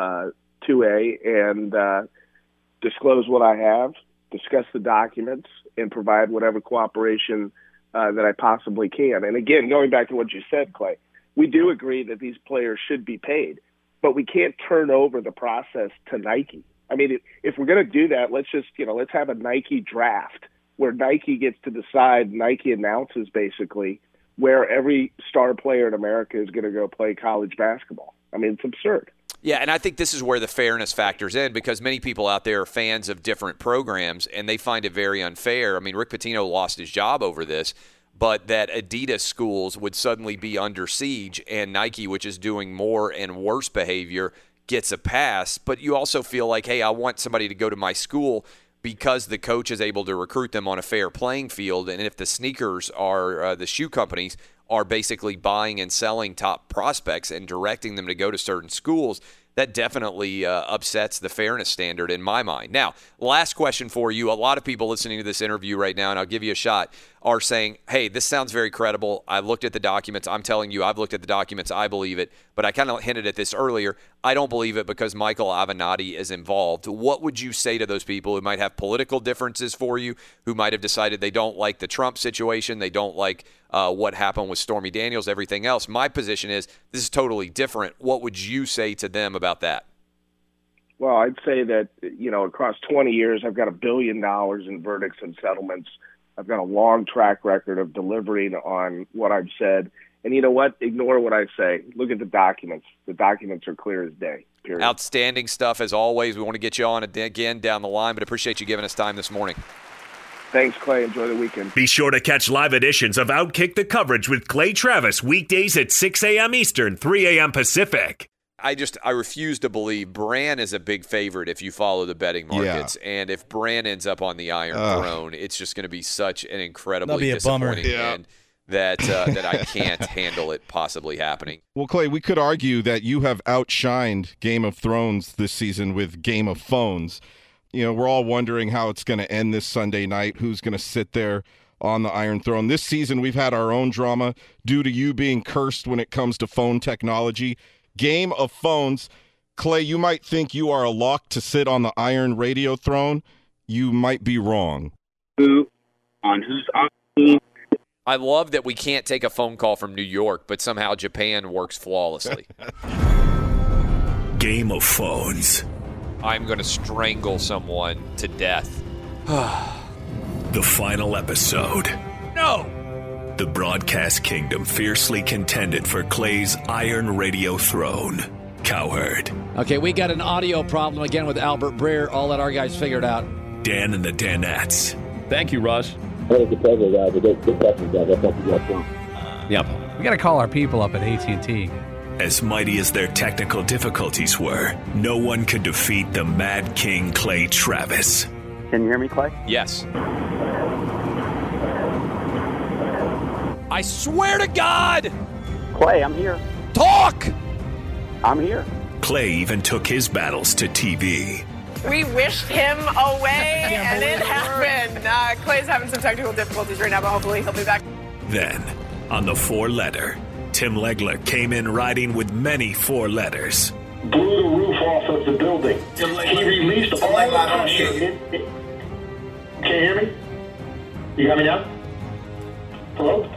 two A and uh, disclose what I have, discuss the documents, and provide whatever cooperation uh, that I possibly can. And again, going back to what you said, Clay, we do agree that these players should be paid, but we can't turn over the process to Nike. I mean, if we're going to do that, let's just, you know, let's have a Nike draft where Nike gets to decide, Nike announces basically where every star player in America is going to go play college basketball. I mean, it's absurd. Yeah, and I think this is where the fairness factors in because many people out there are fans of different programs, and they find it very unfair. I mean, Rick Pitino lost his job over this, but that Adidas schools would suddenly be under siege, and Nike, which is doing more and worse behavior, gets a pass. But you also feel like, hey, I want somebody to go to my school because the coach is able to recruit them on a fair playing field, and if the sneakers are uh, the shoe companies are basically buying and selling top prospects and directing them to go to certain schools, that definitely uh, upsets the fairness standard in my mind. Now, last question for you. A lot of people listening to this interview right now, and I'll give you a shot, are saying, hey, this sounds very credible. I looked at the documents. I'm telling you, I've looked at the documents. I believe it. But I kind of hinted at this earlier. I don't believe it because Michael Avenatti is involved. What would you say to those people who might have political differences for you, who might have decided they don't like the Trump situation, they don't like uh, what happened with Stormy Daniels, everything else? My position is this is totally different. What would you say to them about that? Well, I'd say that, you know, across twenty years, I've got a billion dollars in verdicts and settlements. I've got a long track record of delivering on what I've said. And you know what? Ignore what I say. Look at the documents. The documents are clear as day, period. Outstanding stuff as always. We want to get you on again down the line, but appreciate you giving us time this morning. Thanks, Clay. Enjoy the weekend. Be sure to catch live editions of Outkick the Coverage with Clay Travis weekdays at six a.m. Eastern, three a.m. Pacific. I just I refuse to believe Bran is a big favorite if you follow the betting markets, yeah. And if Bran ends up on the Iron uh, Throne, it's just going to be such an incredibly disappointing end yeah. that uh, that I can't handle it possibly happening. Well, Clay, we could argue that you have outshined Game of Thrones this season with Game of Phones. You know, we're all wondering how it's going to end this Sunday night. Who's going to sit there on the Iron Throne? This season, we've had our own drama due to you being cursed when it comes to phone technology. Game of Phones. Clay, you might think you are a lock to sit on the Iron Radio Throne. You might be wrong. Who on who's on team? I love that we can't take a phone call from New York, but somehow Japan works flawlessly. Game of Phones. I'm going to strangle someone to death. The final episode. No! The broadcast kingdom fiercely contended for Clay's Iron Radio Throne. Cowherd. Okay, we got an audio problem again with Albert Breer. I'll let our guys figure it out. Dan and the Danettes. Thank you, Russ. Hey, it's a pleasure, guys. Good, good questions, guys. That's what you guys want. Yep. We got to call our people up at A T and T. As mighty as their technical difficulties were, no one could defeat the Mad King Clay Travis. Can you hear me, Clay? Yes. I swear to God! Clay, I'm here. Talk! I'm here. Clay even took his battles to T V. We wished him away, and it happened. Uh, Clay's having some technical difficulties right now, but hopefully he'll be back. Then, on the four-letter Tim Legler came in riding with many four letters. Blew the roof off of the building. He released all the pressure. Can you hear me? You got me now? Hello?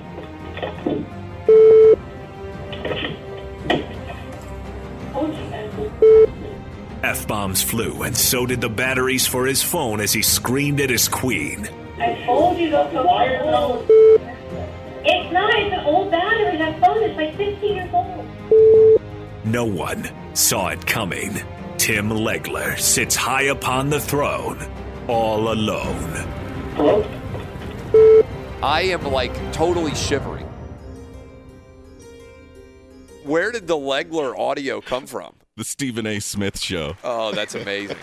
F-bombs flew, and so did the batteries for his phone as he screamed at his queen. I told you that's a wire phone. It's not. It's an old battery. That phone is like fifteen years old. No one saw it coming. Tim Legler sits high upon the throne, all alone. Hello? I am like totally shivering. Where did the Legler audio come from? The Stephen A. Smith Show. Oh, that's amazing.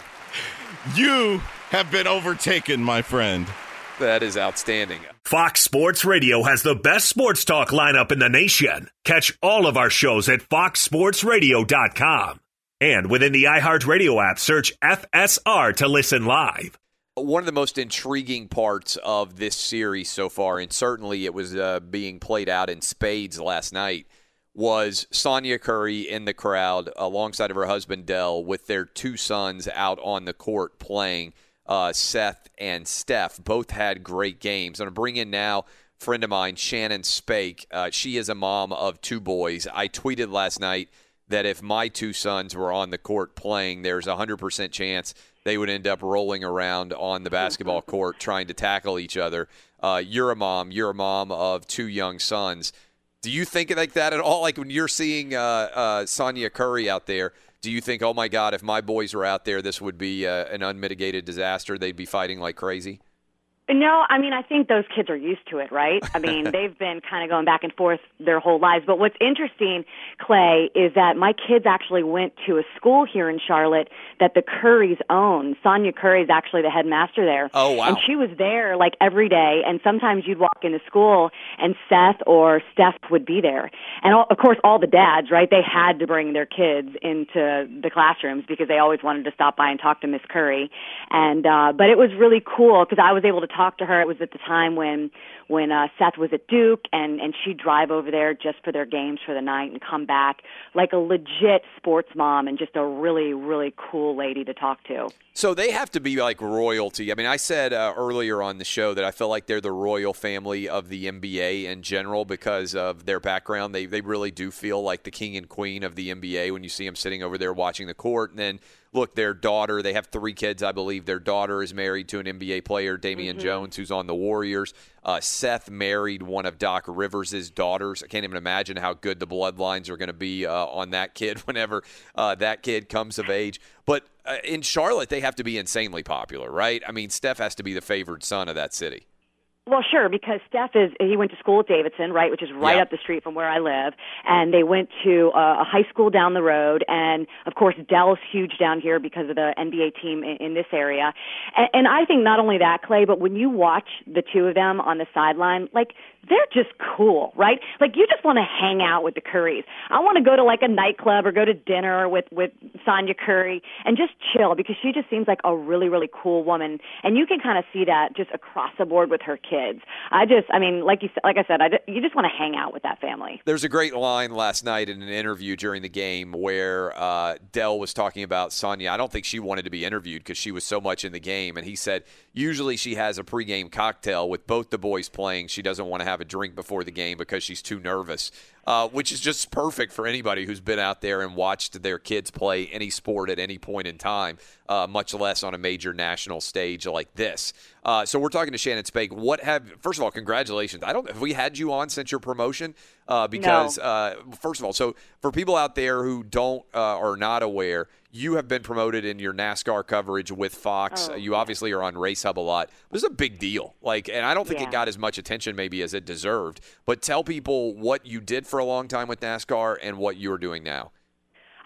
You have been overtaken, my friend. That is outstanding. Fox Sports Radio has the best sports talk lineup in the nation. Catch all of our shows at fox sports radio dot com. And within the iHeartRadio app, search F S R to listen live. One of the most intriguing parts of this series so far, and certainly it was uh, being played out in spades last night, was Sonya Curry in the crowd alongside of her husband Dell with their two sons out on the court playing. Uh, Seth and Steph both had great games. I'm going to bring in now a friend of mine, Shannon Spake. Uh, she is a mom of two boys. I tweeted last night that if my two sons were on the court playing, there's a one hundred percent chance they would end up rolling around on the basketball court trying to tackle each other. Uh, you're a mom. You're a mom of two young sons. Do you think like that at all? Like when you're seeing uh, uh, Sonya Curry out there, do you think, oh, my God, if my boys were out there, this would be uh, an unmitigated disaster? They'd be fighting like crazy? No, I mean, I think those kids are used to it, right? I mean, they've been kind of going back and forth their whole lives. But what's interesting, Clay, is that my kids actually went to a school here in Charlotte that the Currys own. Sonya Curry is actually the headmaster there. Oh, wow. And she was there, like, every day. And sometimes you'd walk into school, and Seth or Steph would be there. And, all, of course, all the dads, right, they had to bring their kids into the classrooms because they always wanted to stop by and talk to Miss Curry. And uh, but it was really cool because I was able to talk talk to her. It was at the time when when uh, Seth was at Duke, and, and she'd drive over there just for their games for the night and come back like a legit sports mom and just a really, really cool lady to talk to. So they have to be like royalty. I mean, I said uh, earlier on the show that I feel like they're the royal family of the N B A in general because of their background. They they really do feel like the king and queen of the N B A when you see them sitting over there watching the court. And then, look, their daughter, they have three kids, I believe. Their daughter is married to an N B A player, Damian mm-hmm. Jones, who's on the Warriors. Uh, Seth married one of Doc Rivers' daughters. I can't even imagine how good the bloodlines are going to be uh, on that kid whenever uh, that kid comes of age. But uh, in Charlotte, they have to be insanely popular, right? I mean, Steph has to be the favored son of that city. Well, sure, because Steph is, he went to school at Davidson, right, which is right yeah. up the street from where I live, and they went to a, a high school down the road, and, of course, Dell's huge down here because of the N B A team in, in this area. And, and I think not only that, Clay, but when you watch the two of them on the sideline, like, they're just cool, right? Like, you just want to hang out with the Currys. I want to go to, like, a nightclub or go to dinner with, with Sonya Curry and just chill because she just seems like a really, really cool woman, and you can kind of see that just across the board with her kids. Kids. I just, I mean, like you, like I said, I, you just want to hang out with that family. There's a great line last night in an interview during the game where uh, Dell was talking about Sonya. I don't think she wanted to be interviewed because she was so much in the game. And he said, usually she has a pregame cocktail with both the boys playing. She doesn't want to have a drink before the game because she's too nervous, uh, which is just perfect for anybody who's been out there and watched their kids play any sport at any point in time, uh, much less on a major national stage like this. Uh, so we're talking to Shannon Spake. What have first of all, congratulations. I don't have we had you on since your promotion? Uh, because no. uh, first of all, so for people out there who don't uh, are not aware, you have been promoted in your NASCAR coverage with Fox. Oh, uh, you yeah. obviously are on Race Hub a lot. This is a big deal. Like, and I don't think yeah. it got as much attention maybe as it deserved. But tell people what you did for a long time with NASCAR and what you're doing now.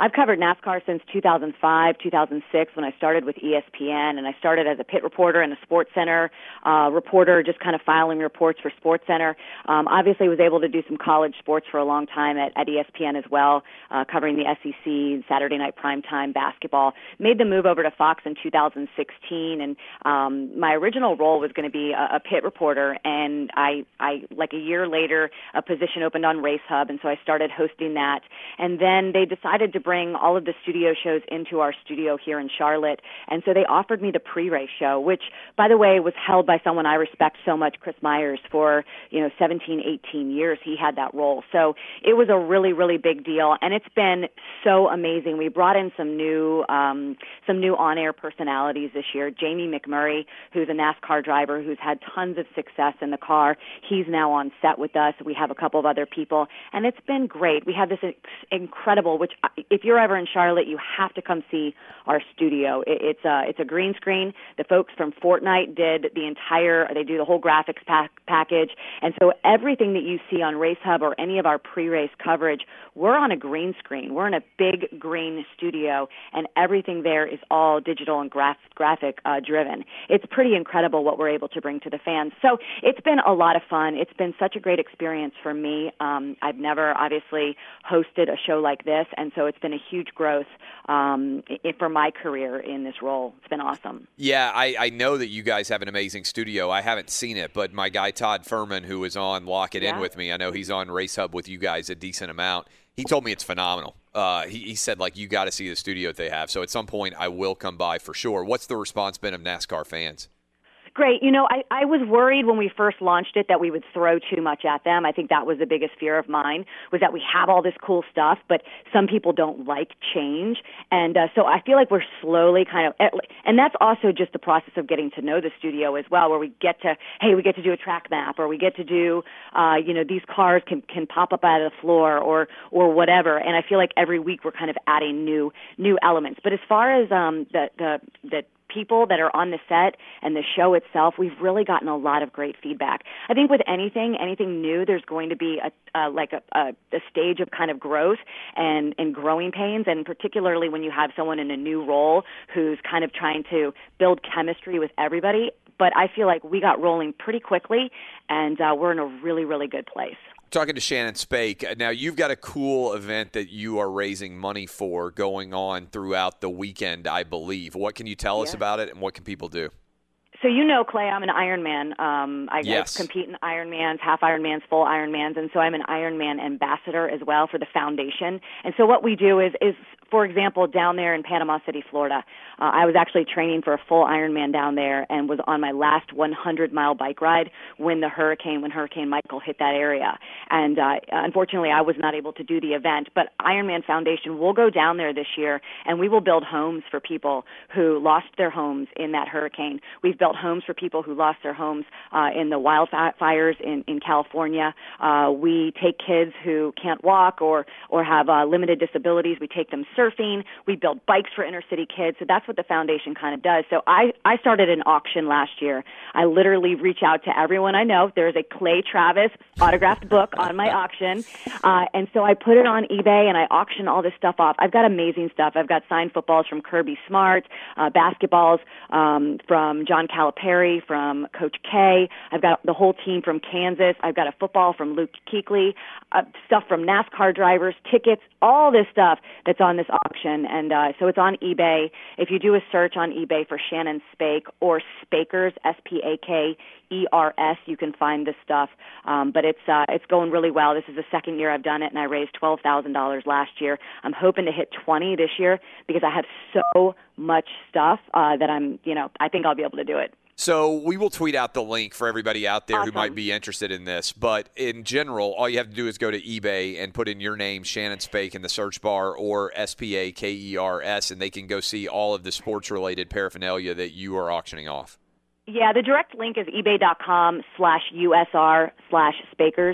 I've covered NASCAR since two thousand five, two thousand six when I started with E S P N, and I started as a pit reporter and a Sports Center uh, reporter, just kind of filing reports for Sports Center. Um, obviously, was able to do some college sports for a long time at, at E S P N as well, uh, covering the S E C, Saturday night primetime basketball. Made the move over to Fox in two thousand sixteen, and um, my original role was going to be a, a pit reporter, and I, I, like a year later, a position opened on Race Hub, and so I started hosting that. And then they decided to bring all of the studio shows into our studio here in Charlotte, and so they offered me the pre-race show, which, by the way, was held by someone I respect so much, Chris Myers, for, you know, seventeen, eighteen years. He had that role. So it was a really, really big deal, and it's been so amazing. We brought in some new, um, some new on-air personalities this year. Jamie McMurray, who's a NASCAR driver who's had tons of success in the car. He's now on set with us. We have a couple of other people, and it's been great. We have this ex- incredible, which if you're ever in Charlotte, you have to come see our studio. It, it's a, it's a green screen. The folks from Fortnite did the entire, they do the whole graphics pack, package, and so everything that you see on Race Hub or any of our pre-race coverage, we're on a green screen. We're in a big green studio, and everything there is all digital and graph, graphic uh, driven. It's pretty incredible what we're able to bring to the fans. So it's been a lot of fun. It's been such a great experience for me. Um, I've never obviously hosted a show like this, and so it's been a huge growth um, I- for my career in this role. It's been awesome. Yeah, I, I know that you guys have an amazing studio. I haven't seen it, but my guy Todd Furman, who is on Lock It Yeah. In with me, I know he's on Race Hub with you guys a decent amount. He told me it's phenomenal. Uh, he, he said, like, you got to see the studio that they have. So at some point, I will come by for sure. What's the response been of NASCAR fans? Great. You know, I, I was worried when we first launched it that we would throw too much at them. I think that was the biggest fear of mine, was that we have all this cool stuff, but some people don't like change. And uh, so I feel like we're slowly kind of, and that's also just the process of getting to know the studio as well, where we get to, hey, we get to do a track map, or we get to do, uh, you know, these cars can, can pop up out of the floor, or, or whatever. And I feel like every week we're kind of adding new, new elements. But as far as um, the, the, the, people that are on the set and the show itself, we've really gotten a lot of great feedback. I think with anything, anything new, there's going to be a uh, like a, a, a stage of kind of growth and, and growing pains, and particularly when you have someone in a new role who's kind of trying to build chemistry with everybody. But I feel like we got rolling pretty quickly, and uh, we're in a really, really good place. Talking to Shannon Spake. Now, you've got a cool event that you are raising money for going on throughout the weekend, I believe. What can you tell yeah. us about it, and what can people do? So you know, Clay, I'm an Ironman. Um, I, yes. I compete in Ironmans, half Ironmans, full Ironmans, and so I'm an Ironman ambassador as well for the foundation. And so what we do is, is for example, down there in Panama City, Florida, uh, I was actually training for a full Ironman down there and was on my last one hundred mile bike ride when the hurricane, when Hurricane Michael hit that area. And uh, unfortunately, I was not able to do the event, but Ironman Foundation will go down there this year, and we will build homes for people who lost their homes in that hurricane. We've built homes for people who lost their homes uh, in the wildfires in, in California. Uh, we take kids who can't walk or, or have uh, limited disabilities. We take them surfing. We build bikes for inner city kids. So that's what the foundation kind of does. So I, I started an auction last year. I literally reach out to everyone I know. There's a Clay Travis autographed book on my auction. Uh, and so I put it on eBay and I auction all this stuff off. I've got amazing stuff. I've got signed footballs from Kirby Smart, uh, basketballs um, from John Calipari, from Coach K. I've got the whole team from Kansas. I've got a football from Luke Kuechly, uh, stuff from NASCAR drivers, tickets, all this stuff that's on this auction. And uh, so it's on eBay. If you do a search on eBay for Shannon Spake or Spakers, S P A K E R S, you can find this stuff. Um, but it's uh, it's going really well. This is the second year I've done it, and I raised twelve thousand dollars last year. I'm hoping to hit twenty this year because I have so much stuff uh, that I'm, you know, I think I'll be able to do it. So we will tweet out the link for everybody out there Awesome. who might be interested in this. But in general, all you have to do is go to eBay and put in your name, Shannon Spake, in the search bar, or S P A K E R S, and they can go see all of the sports-related paraphernalia that you are auctioning off. Yeah, the direct link is ebay.com slash USR slash Spakers. So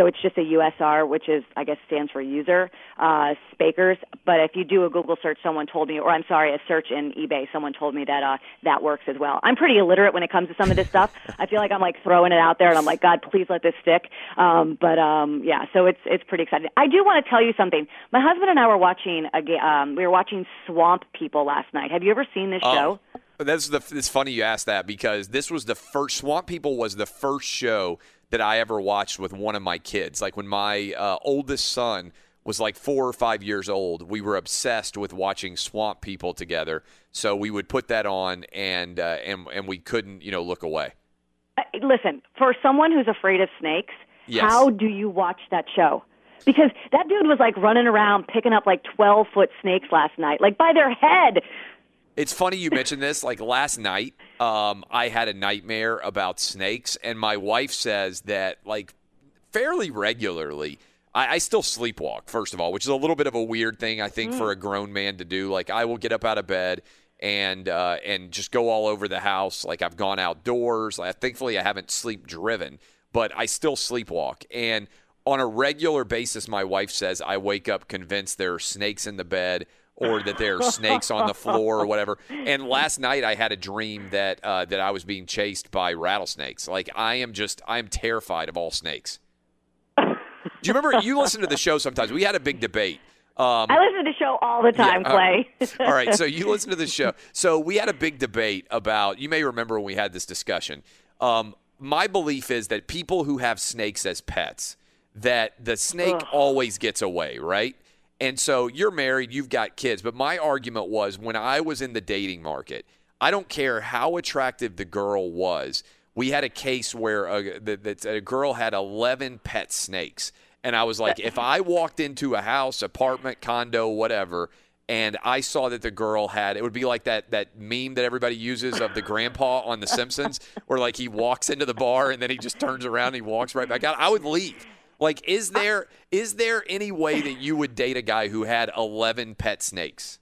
so it's just a U S R, which is, I guess, stands for user, uh, Spakers. But if you do a Google search, someone told me, or I'm sorry, a search in eBay, someone told me that uh, that works as well. I'm pretty illiterate when it comes to some of this stuff. I feel like I'm like throwing it out there, and I'm like, God, please let this stick. Um, but um, yeah, so it's it's pretty exciting. I do want to tell you something. My husband and I were watching a ga- um, we were watching Swamp People last night. Have you ever seen this oh. show? That's the. It's funny you asked that because this was the first. Swamp People was the first show that I ever watched with one of my kids. Like when my uh, oldest son was like four or five years old, we were obsessed with watching Swamp People together. So we would put that on, and uh, and and we couldn't, you know, look away. Uh, listen, for someone who's afraid of snakes, yes. How do you watch that show? Because that dude was like running around picking up like twelve foot snakes last night, like by their head. It's funny you mentioned this. Like last night, um, I had a nightmare about snakes, and my wife says that like fairly regularly. I, I still sleepwalk, first of all, which is a little bit of a weird thing, I think, mm. for a grown man to do. Like I will get up out of bed and uh, and just go all over the house. Like I've gone outdoors. Like, thankfully, I haven't sleep driven, but I still sleepwalk. And on a regular basis, my wife says I wake up convinced there are snakes in the bed, or that there are snakes on the floor or whatever. And last night I had a dream that uh, that I was being chased by rattlesnakes. Like I am just, I am terrified of all snakes. Do you remember, you listen to the show sometimes. We had a big debate. Um, I listen to the show all the time, yeah, Clay. Uh, all right, so you listen to the show. So we had a big debate about, you may remember when we had this discussion. Um, my belief is that people who have snakes as pets, that the snake Ugh. always gets away, right? And so you're married, you've got kids. But my argument was when I was in the dating market, I don't care how attractive the girl was. We had a case where a, that a girl had eleven pet snakes. And I was like, if I walked into a house, apartment, condo, whatever, and I saw that the girl had, it would be like that that meme that everybody uses of the grandpa on The Simpsons, where like he walks into the bar and then he just turns around and he walks right back out. I would leave. Like, is there is there any way that you would date a guy who had eleven pet snakes?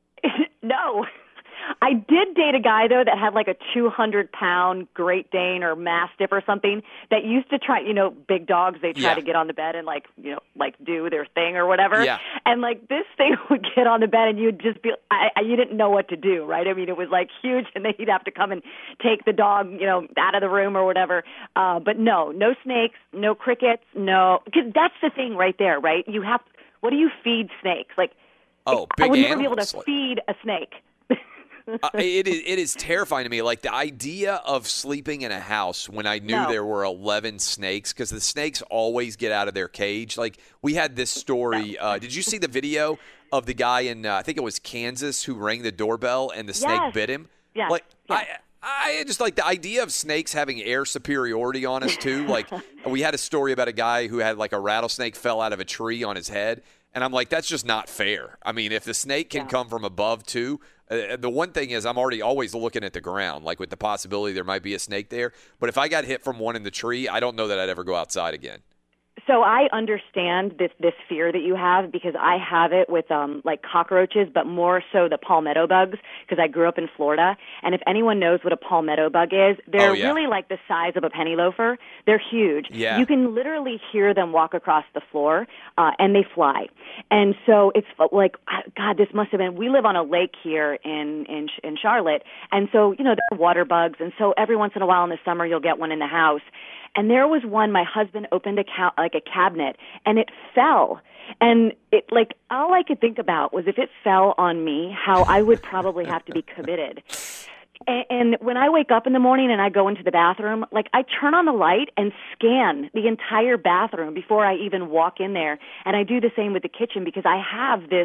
No. I did date a guy, though, that had like a two hundred pound Great Dane or Mastiff or something that used to try, you know, big dogs, they try yeah. to get on the bed and like, you know, like do their thing or whatever. Yeah. And like this thing would get on the bed and you'd just be, I, I, you didn't know what to do, right? I mean, it was like huge and then he'd have to come and take the dog, you know, out of the room or whatever. Uh, but no, no snakes, no crickets, no, because that's the thing right there, right? You have, what do you feed snakes? Like, oh, big I would never animals. be able to feed a snake. uh, it is it is terrifying to me. Like the idea of sleeping in a house when I knew No. there were eleven snakes, because the snakes always get out of their cage. Like we had this story. Uh, did you see the video of the guy in uh, I think it was Kansas who rang the doorbell and the snake Yes. bit him? Yes. Like Yes. I. I just like the idea of snakes having air superiority on us too. Like we had a story about a guy who had like a rattlesnake fell out of a tree on his head, and I'm like, that's just not fair. I mean, if the snake can Yeah. come from above too, uh, the one thing is I'm already always looking at the ground, like with the possibility there might be a snake there. But if I got hit from one in the tree, I don't know that I'd ever go outside again. So I understand this this fear that you have because I have it with um like cockroaches, but more so the palmetto bugs because I grew up in Florida. And if anyone knows what a palmetto bug is, they're Oh, yeah. really like the size of a penny loafer. They're huge. Yeah. You can literally hear them walk across the floor, uh, and they fly. And so it's like, God, this must have been. We live on a lake here in in in Charlotte, and so you know there are water bugs, and so every once in a while in the summer you'll get one in the house. And there was one, my husband opened a ca- like a cabinet, and it fell. And it like all I could think about was if it fell on me, how I would probably have to be committed. And, and when I wake up in the morning and I go into the bathroom, like I turn on the light and scan the entire bathroom before I even walk in there. And I do the same with the kitchen because I have this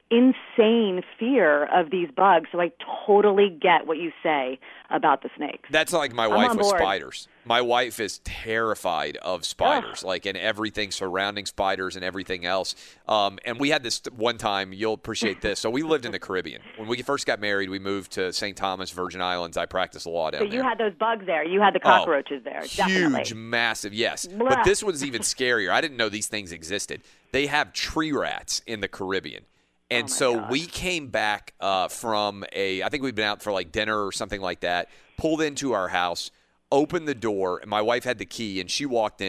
insane fear of these bugs. So I totally get what you say about the snakes. That's like my I'm wife on with board. spiders. My wife is terrified of spiders, like and everything surrounding spiders and everything else. Um, and we had this one time, you'll appreciate this. So we lived in the Caribbean. When we first got married, we moved to Saint Thomas, Virgin Islands. I practiced law down So there. you had those bugs there. You had the Oh, cockroaches there. Definitely. Huge, massive, yes. Blah. But this was even scarier. I didn't know these things existed. They have tree rats in the Caribbean. And Oh, my so gosh. we came back uh, from a, I think we'd been out for like dinner or something like that, pulled into our house, opened the door, and my wife had the key, and she walked in,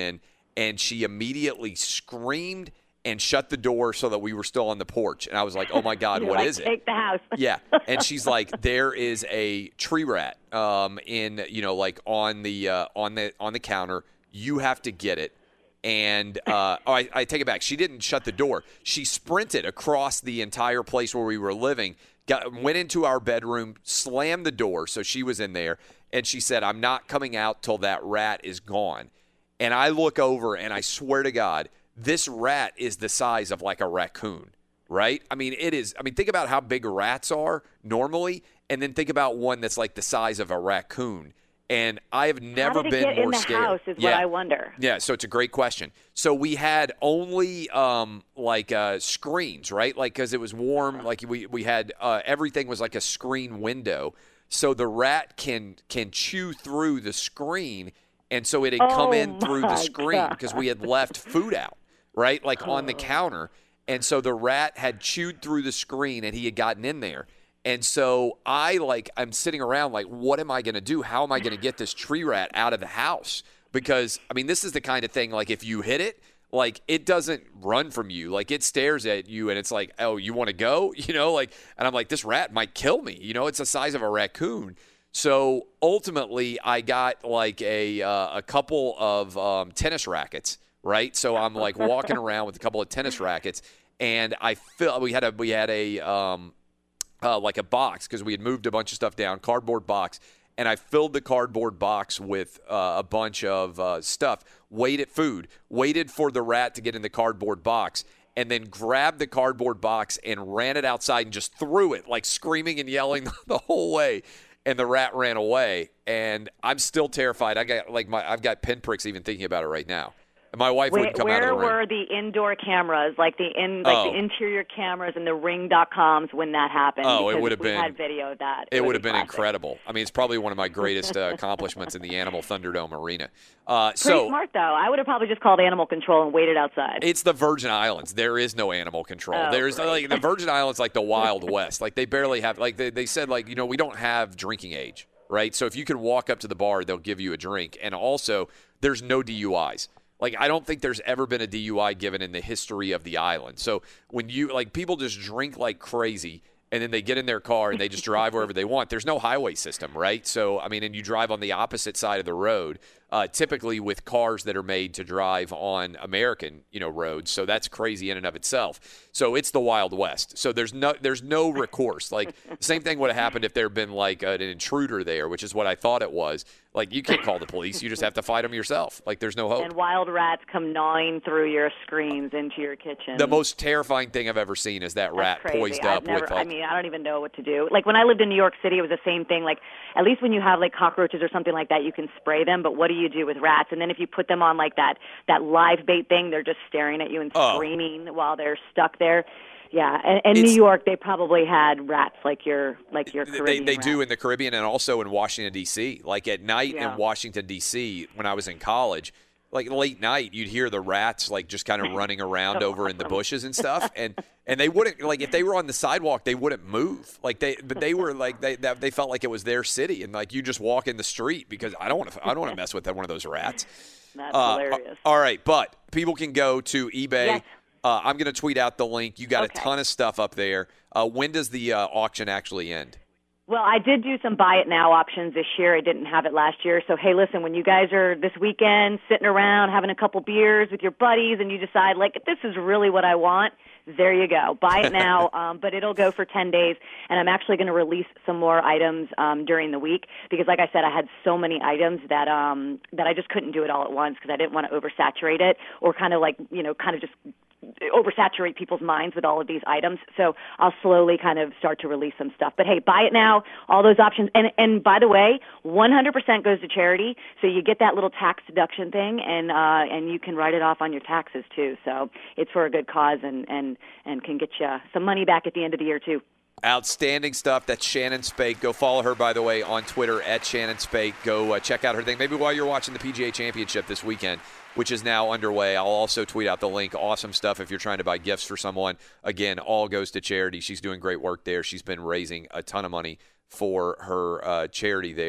and she immediately screamed and shut the door so that we were still on the porch. And I was like, oh, my God, what like, is it? Take the house. Yeah. And she's like, there is a tree rat um, in, you know, like on the uh, on the on the counter. You have to get it. And uh, oh, I, I take it back. She didn't shut the door. She sprinted across the entire place where we were living, got, went into our bedroom, slammed the door. So she was in there. And she said, I'm not coming out till that rat is gone. And I look over, and I swear to God, this rat is the size of like a raccoon, right? I mean, it is. I mean, think about how big rats are normally, and then think about one that's like the size of a raccoon. And I have never How did it been get more in the scared. house is yeah. what I wonder. Yeah, so it's a great question. So we had only um, like uh, screens, right? Like because it was warm. Like we we had uh, everything was like a screen window, so the rat can can chew through the screen, and so it had come Oh in through the my screen God. because we had left food out, right? Like on the counter, and so the rat had chewed through the screen, and he had gotten in there. And so I like I'm sitting around like, what am I going to do? How am I going to get this tree rat out of the house? Because I mean, this is the kind of thing like if you hit it, like it doesn't run from you, like it stares at you, and it's like, oh, you want to go, you know, like, and I'm like, this rat might kill me, you know, it's the size of a raccoon. So ultimately, I got like a uh, a couple of um, tennis rackets, right? So I'm like walking around with a couple of tennis rackets, and I feel we had a we had a um, Uh, like a box because we had moved a bunch of stuff down, cardboard box, and I filled the cardboard box with uh, a bunch of uh, stuff, waited food, waited for the rat to get in the cardboard box, and then grabbed the cardboard box and ran it outside and just threw it, like screaming and yelling the whole way, and the rat ran away. And I'm still terrified. I got like my I've got pinpricks even thinking about it right now. And my wife Where, wouldn't come where out of the room. Where were the indoor cameras, like the in, like Oh. the interior cameras and the ring dot coms when that happened? Oh, it Because would have we been- had video of that. It would have be been classic. incredible. I mean, it's probably one of my greatest uh, accomplishments in the Animal Thunderdome arena. Uh, Pretty so smart though. I would have probably just called animal control and waited outside. it's the Virgin Islands. There is no animal control. Oh, There's great. like the Virgin Islands, like the Wild West. Like they barely have. Like they, they said, like you know, we don't have drinking age, right? So if you can walk up to the bar, they'll give you a drink, and also there's no D U Is. Like, I don't think there's ever been a D U I given in the history of the island. So when you, like, people just drink like crazy and then they get in their car and they just drive wherever they want. There's no highway system, right? So, I mean, and you drive on the opposite side of the road, uh, typically with cars that are made to drive on American, you know, roads. So that's crazy in and of itself. So it's the Wild West. So there's no there's no recourse. Like, the same thing would have happened if there had been, like, an intruder there, which is what I thought it was. Like, you can't call the police. You just have to fight them yourself. Like, there's no hope. And wild rats come gnawing through your screens into your kitchen. The most terrifying thing I've ever seen is that That's rat crazy. poised I've up never, with, like, I mean, I don't even know what to do. Like, when I lived in New York City, it was the same thing. Like, at least when you have, like, cockroaches or something like that, you can spray them. But what do you do with rats? And then if you put them on, like, that, that live bait thing, they're just staring at you and Oh. screaming while they're stuck there. Yeah, and in New It's- York, they probably had rats like your like your They, Caribbean they rats. do in the Caribbean and also in Washington, D C. Like at night Yeah. in Washington, D C, when I was in college, like late night, you'd hear the rats like just kind of running around over in the bushes and stuff. And and they wouldn't, like if they were on the sidewalk, they wouldn't move. Like they, but they were like, they that, they felt like it was their city. And like you just walk in the street because I don't want to, I don't want to mess with one of those rats. That's Uh, hilarious. All right, but people can go to eBay. Yes. Uh, I'm going to tweet out the link. You got Okay. a ton of stuff up there. Uh, when does the uh, auction actually end? Well, I did do some buy it now options this year. I didn't have it last year. So, hey, listen, when you guys are this weekend sitting around having a couple beers with your buddies and you decide, like, this is really what I want, there you go. Buy it now, um, but it'll go for ten days. And I'm actually going to release some more items um, during the week because, like I said, I had so many items that um, that I just couldn't do it all at once because I didn't want to oversaturate it or kind of like, you know, kind of just oversaturate people's minds with all of these items. So I'll slowly kind of start to release some stuff. But hey, buy it now, all those options. And and by the way, one hundred percent goes to charity. So you get that little tax deduction thing and uh, and you can write it off on your taxes too. So it's for a good cause and, and, and can get you some money back at the end of the year too. Outstanding stuff. That's Shannon Spake. Go follow her, by the way, on Twitter at Shannon Spake. Go uh, check out her thing. Maybe while you're watching the P G A Championship this weekend, which is now underway. I'll also tweet out the link. Awesome stuff if you're trying to buy gifts for someone. Again, all goes to charity. She's doing great work there. She's been raising a ton of money for her uh, charity there.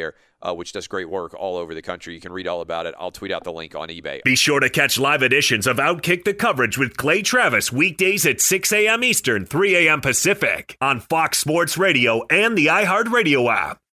uh, which does great work all over the country. You can read all about it. I'll tweet out the link on eBay. Be sure to catch live editions of Outkick the Coverage with Clay Travis weekdays at six a.m. Eastern, three a.m. Pacific on Fox Sports Radio and the iHeartRadio app.